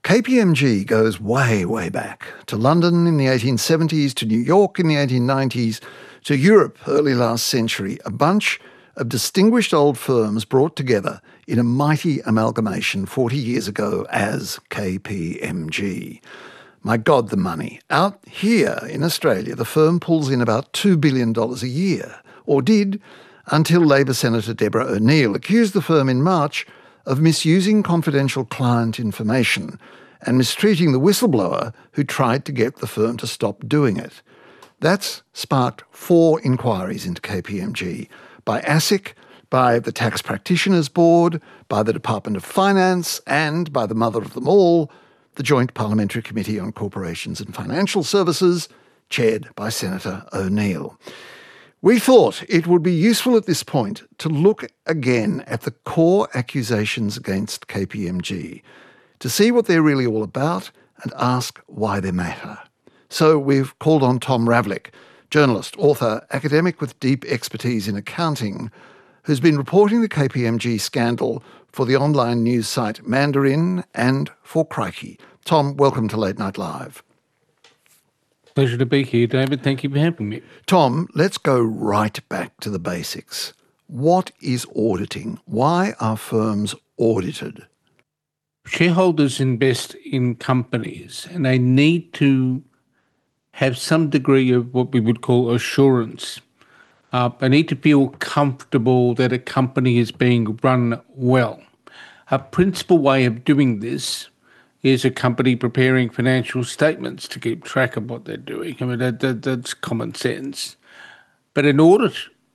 KPMG goes way, way back, to London in the 1870s, to New York in the 1890s, to Europe early last century, a bunch of distinguished old firms brought together in a mighty amalgamation 40 years ago as KPMG. My God, the money. Out here in Australia, the firm pulls in about $2 billion a year, or did, until Labor Senator Deborah O'Neill accused the firm in March of misusing confidential client information and mistreating the whistleblower who tried to get the firm to stop doing it. That's sparked 4 inquiries into KPMG by ASIC, by the Tax Practitioners Board, by the Department of Finance, and by the mother of them all, the Joint Parliamentary Committee on Corporations and Financial Services, chaired by Senator O'Neill. We thought it would be useful at this point to look again at the core accusations against KPMG, to see what they're really all about and ask why they matter. So we've called on Tom Ravlic, journalist, author, academic with deep expertise in accounting, who's been reporting the KPMG scandal for the online news site Mandarin and for Crikey. Tom, welcome to Late Night Live. Pleasure to be here, David. Thank you for having me. Tom, let's go right back to the basics. What is auditing? Why are firms audited? Shareholders invest in companies and they need to have some degree of what we would call assurance. They need to feel comfortable that a company is being run well. A principal way of doing this is a company preparing financial statements to keep track of what they're doing. I mean, that's common sense. But an audit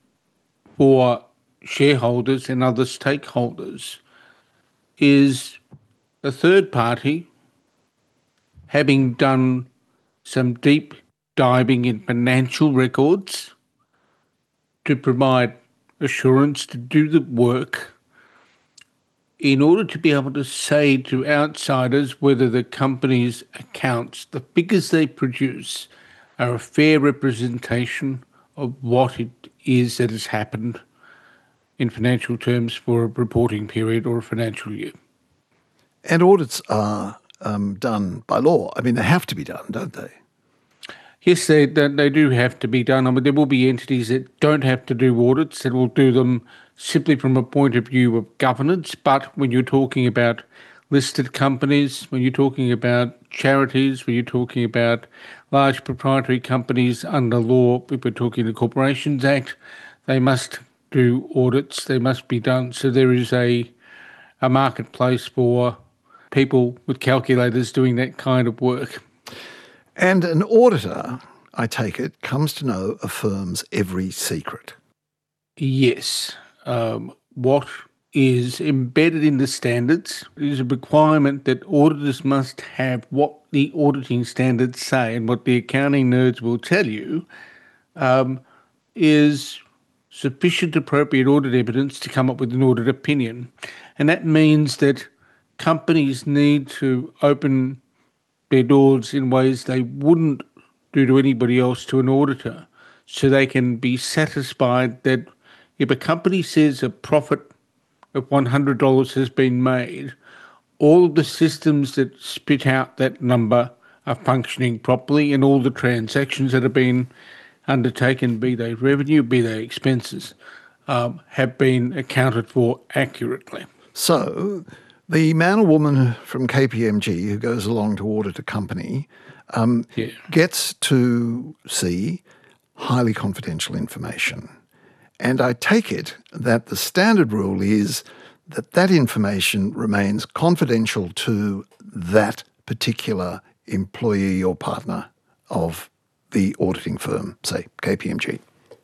for shareholders and other stakeholders is a third party having done some deep diving in financial records to provide assurance to do the work in order to be able to say to outsiders whether the company's accounts, the figures they produce, are a fair representation of what it is that has happened in financial terms for a reporting period or a financial year. And audits are done by law. I mean, they have to be done, don't they? Yes, they do have to be done. I mean, there will be entities that don't have to do audits, that will do them simply from a point of view of governance. But when you're talking about listed companies, when you're talking about charities, when you're talking about large proprietary companies under law, if we're talking the Corporations Act, they must do audits, they must be done. So there is a marketplace for people with calculators doing that kind of work. And an auditor, I take it, comes to know a firm's every secret. Yes. What is embedded in the standards is a requirement that auditors must have what the auditing standards say, and what the accounting nerds will tell you is sufficient appropriate audit evidence to come up with an audit opinion. And that means that companies need to open their doors in ways they wouldn't do to anybody else to an auditor, so they can be satisfied that if a company says a profit of $100 has been made, all of the systems that spit out that number are functioning properly, and all the transactions that have been undertaken, be they revenue, be they expenses, have been accounted for accurately. So the man or woman from KPMG who goes along to audit a company gets to see highly confidential information. And I take it that the standard rule is that that information remains confidential to that particular employee or partner of the auditing firm, say KPMG.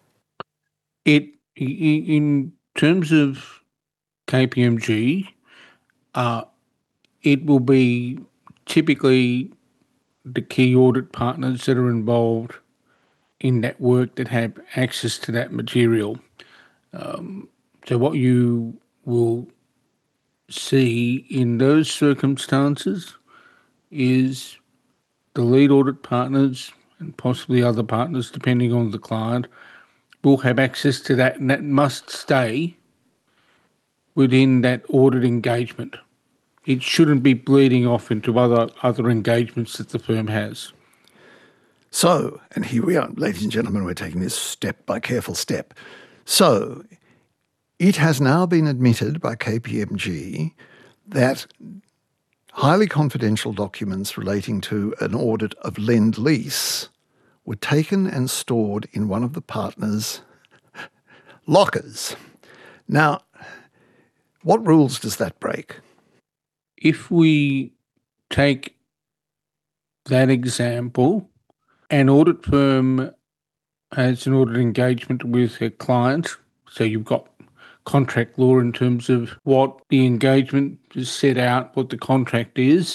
In terms of KPMG, it will be typically the key audit partners that are involved in that work that have access to that material. So what you will see in those circumstances is the lead audit partners, and possibly other partners depending on the client, will have access to that, and that must stay within that audit engagement. it shouldn't be bleeding off into other engagements that the firm has. So, and here we are, ladies and gentlemen, we're taking this step by careful step. So, it has now been admitted by KPMG that highly confidential documents relating to an audit of Lend-Lease were taken and stored in one of the partners' lockers. Now, what rules does that break? If we take that example, an audit firm has an audit engagement with a client, so you've got contract law in terms of what the engagement is set out, what the contract is.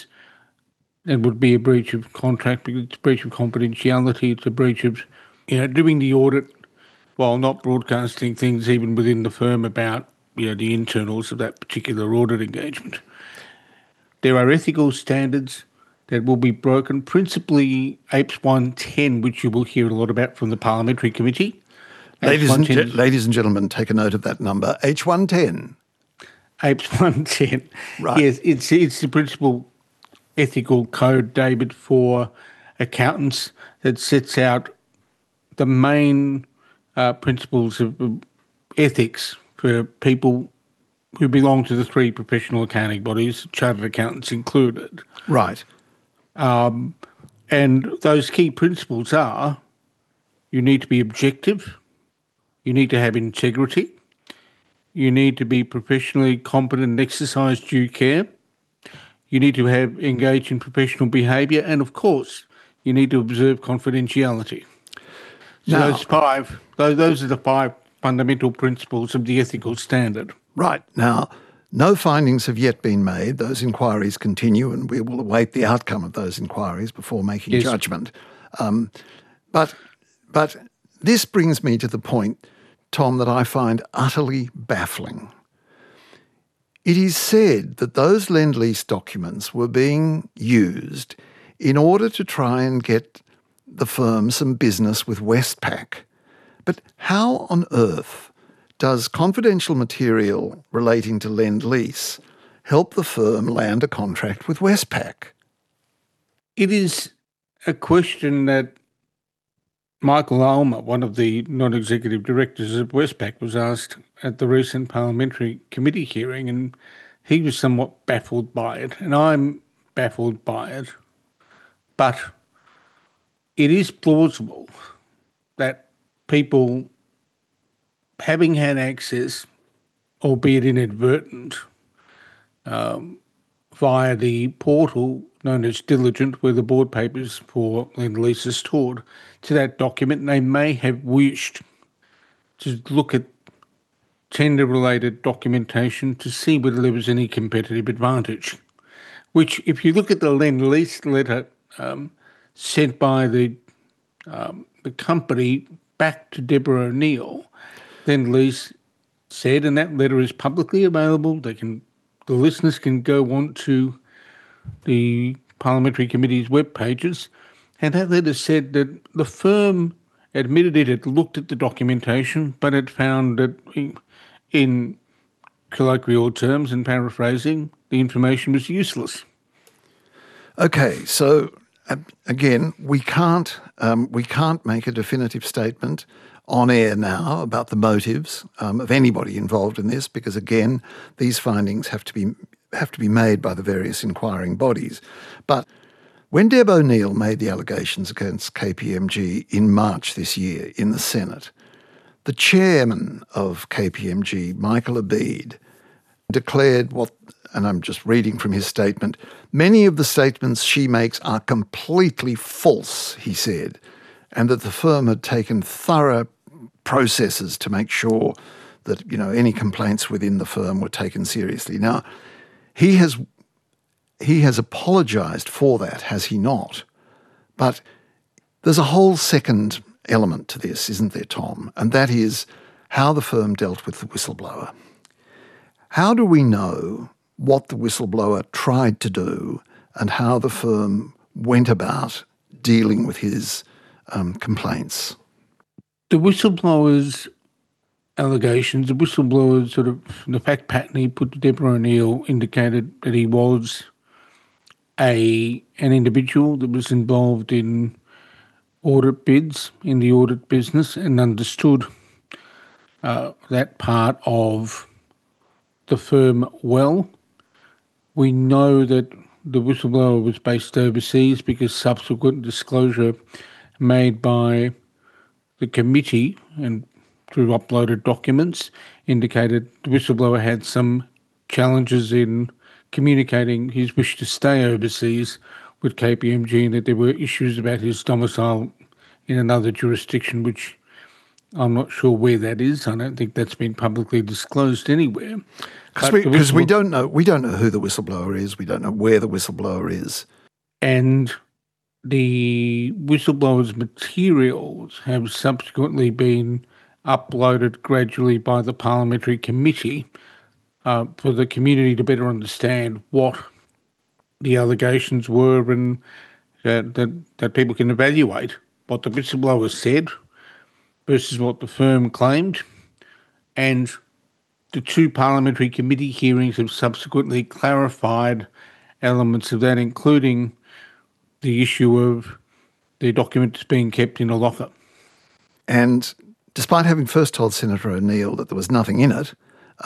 It would be a breach of contract because it's a breach of confidentiality. It's a breach of, doing the audit while not broadcasting things even within the firm about, the internals of that particular audit engagement. There are ethical standards that will be broken, principally APES 110, which you will hear a lot about from the Parliamentary Committee. Ladies and gentlemen, take a note of that number, H110. APES 110. Right. Yes, it's the principal ethical code, David, for accountants that sets out the main principles of ethics for people who belong to the three professional accounting bodies, chartered accountants included. Right. And those key principles are you need to be objective, you need to have integrity, you need to be professionally competent and exercise due care, you need to have engaged in professional behaviour, and of course, you need to observe confidentiality. So those are the five fundamental principles of the ethical standard. Right. Now, no findings have yet been made. Those inquiries continue, and we will await the outcome of those inquiries before making judgment. But this brings me to the point, Tom, that I find utterly baffling. It is said that those Lend-Lease documents were being used in order to try and get the firm some business with Westpac. But how on earth does confidential material relating to Lend-Lease help the firm land a contract with Westpac? It is a question that Michael Ulmer, one of the non-executive directors of Westpac, was asked at the recent Parliamentary Committee hearing, and he was somewhat baffled by it, and I'm baffled by it. But it is plausible that people, having had access, albeit inadvertent, via the portal known as Diligent, where the board papers for Lend-Lease are stored, to that document, they may have wished to look at tender-related documentation to see whether there was any competitive advantage, which, if you look at the Lend-Lease letter sent by the company back to Deborah O'Neill, Lend-Lease said, and that letter is publicly available, the listeners can go on to the Parliamentary Committee's web pages, and that letter said that the firm admitted it had looked at the documentation, but had found that, in colloquial terms and paraphrasing, the information was useless. Okay, so again, we can't make a definitive statement on air now about the motives of anybody involved in this, because again, these findings have to be made by the various inquiring bodies. But when Deb O'Neill made the allegations against KPMG in March this year in the Senate, the chairman of KPMG, Michael Abid, declared what, and I'm just reading from his statement, many of the statements she makes are completely false, he said, and that the firm had taken thorough processes to make sure that, any complaints within the firm were taken seriously. Now, he has apologised for that, has he not? But there's a whole second element to this, isn't there, Tom? And that is how the firm dealt with the whistleblower. How do we know what the whistleblower tried to do and how the firm went about dealing with his complaints? The whistleblower's allegations, the whistleblower sort of, the fact pattern he put to Deborah O'Neill indicated that he was an individual that was involved in audit bids in the audit business and understood that part of the firm well. We know that the whistleblower was based overseas because subsequent disclosure made by the committee and through uploaded documents indicated the whistleblower had some challenges in communicating his wish to stay overseas with KPMG and that there were issues about his domicile in another jurisdiction, which I'm not sure where that is. I don't think that's been publicly disclosed anywhere. Because we don't know who the whistleblower is. We don't know where the whistleblower is. And the whistleblower's materials have subsequently been uploaded gradually by the parliamentary committee for the community to better understand what the allegations were and that people can evaluate what the whistleblower said versus what the firm claimed. And the two parliamentary committee hearings have subsequently clarified elements of that, including the issue of the documents being kept in a locker. And despite having first told Senator O'Neill that there was nothing in it,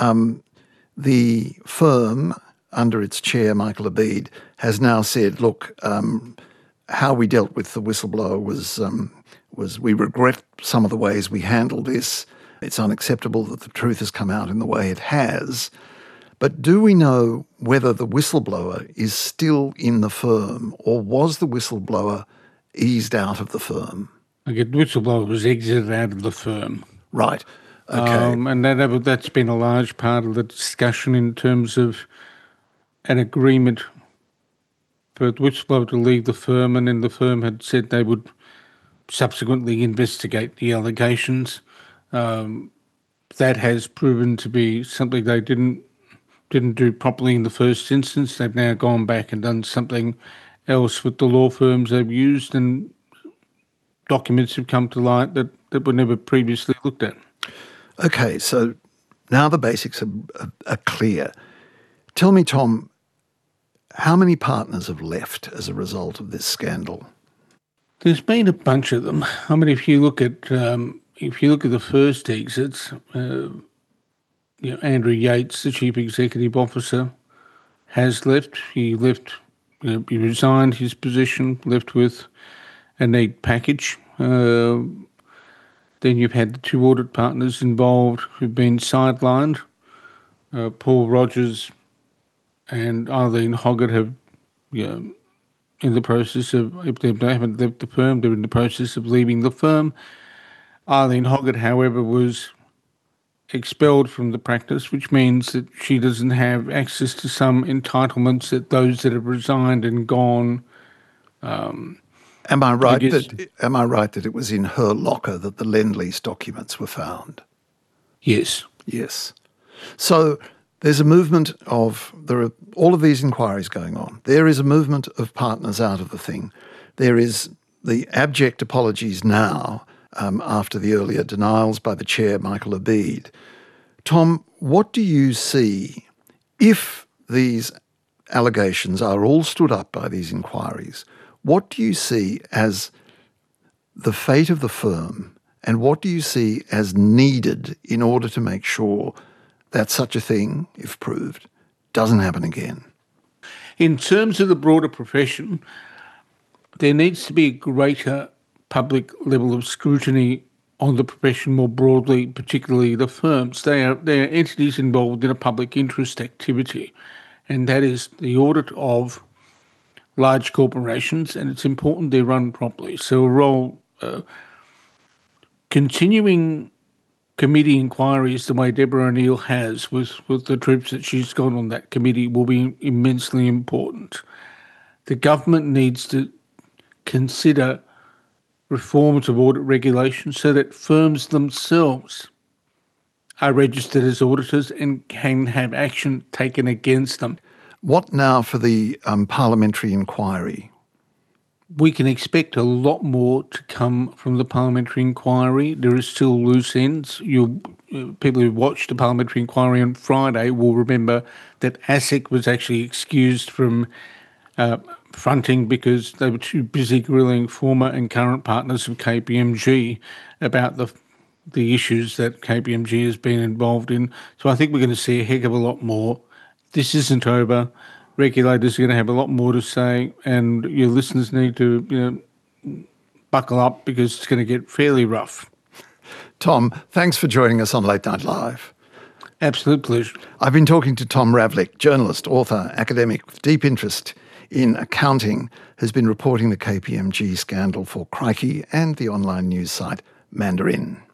the firm, under its chair, Michael Abid, has now said, look, how we dealt with the whistleblower was we regret some of the ways we handled this. It's unacceptable that the truth has come out in the way it has. But do we know whether the whistleblower is still in the firm, or was the whistleblower eased out of the firm? Okay, the whistleblower was exited out of the firm. Right. Okay. And that's been a large part of the discussion in terms of an agreement for the whistleblower to leave the firm, and then the firm had said they would subsequently investigate the allegations. That has proven to be something they didn't do properly in the first instance. They've now gone back and done something else with the law firms they've used, and documents have come to light that were never previously looked at. Okay, so now the basics are clear. Tell me, Tom, how many partners have left as a result of this scandal? There's been a bunch of them. I mean, if you look at the first exits, Andrew Yates, the chief executive officer, has left. He left. He resigned his position, left with a neat package. Then you've had the two audit partners involved who've been sidelined. Paul Rogers and Eileen Hoggett have, in the process of, if they haven't left the firm, they're in the process of leaving the firm. Eileen Hoggett, however, was expelled from the practice, which means that she doesn't have access to some entitlements that those that have resigned and gone. Am I right that it was in her locker that the Lend-Lease documents were found? Yes. Yes. So there's a movement there are all of these inquiries going on. There is a movement of partners out of the thing. There is the abject apologies now after the earlier denials by the chair, Michael Abid. Tom, what do you see if these allegations are all stood up by these inquiries? What do you see as the fate of the firm, and what do you see as needed in order to make sure that such a thing, if proved, doesn't happen again? In terms of the broader profession, there needs to be a greater public level of scrutiny on the profession more broadly, particularly the firms. They are entities involved in a public interest activity, and that is the audit of large corporations, and it's important they're run properly. So continuing committee inquiries the way Deborah O'Neill has with the troops that she's got on that committee will be immensely important. The government needs to consider reforms of audit regulations so that firms themselves are registered as auditors and can have action taken against them. What now for the parliamentary inquiry? We can expect a lot more to come from the parliamentary inquiry. There are still loose ends. people who watched the parliamentary inquiry on Friday will remember that ASIC was actually excused from fronting because they were too busy grilling former and current partners of KPMG about the issues that KPMG has been involved in. So I think we're going to see a heck of a lot more. This isn't over. Regulators are going to have a lot more to say, and your listeners need to buckle up because it's going to get fairly rough. Tom, thanks for joining us on Late Night Live. Absolute pleasure. I've been talking to Tom Ravlic, journalist, author, academic with deep interest in accounting, has been reporting the KPMG scandal for Crikey and the online news site Mandarin.